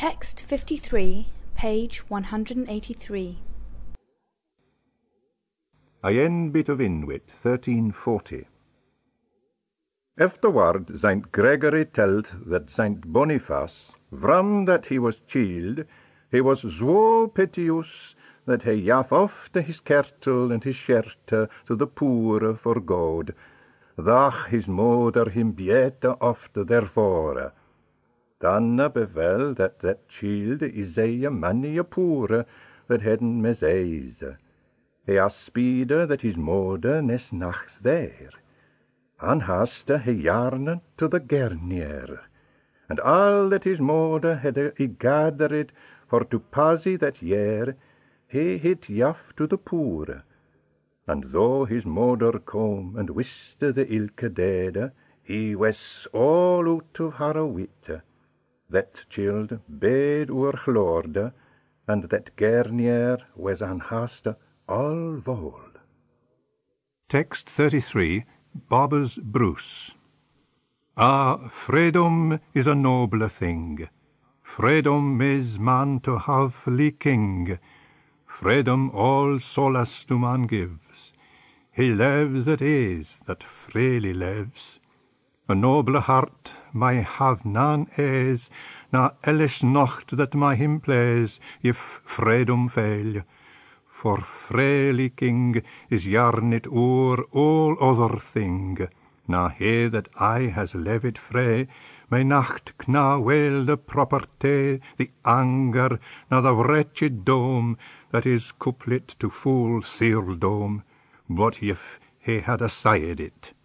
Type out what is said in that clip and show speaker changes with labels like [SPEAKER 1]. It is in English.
[SPEAKER 1] Text 53, page 183.
[SPEAKER 2] Ein bit of Inwit, 1340. Afterward, Saint Gregory telled that Saint Boniface, from that he was child, he was so piteous that he gaf ofte his kirtle and his shirt to the poor for God, thach his moder him bete ofte therefore. Danna bevel that child is a many a poor that hadden mes eise. He aspide that his moder nes nachts there. An haste he jarnen to the Gernier, and all that his moder had gathered for to passy that year, he hit jaf to the poor. And though his moder come and wiste the ilke dede, he was all out of her wit. That child bade oer glorde, and that Gernier was an haste all vol.
[SPEAKER 3] Text 33, Bobbers Bruce. Ah, freedom is a noble thing. Freedom is man to have li king. Freedom all solace to man gives. He lives at ease that freely lives. A noble heart may have none ease, na ellis nocht that may him please, if freedom fail. For freely king is yarnit o'er all other thing. Na he that I has levit free, may nacht kna well the property, the anger, na the wretched dome, that is couplet to full thraldom. But if he had assayed it,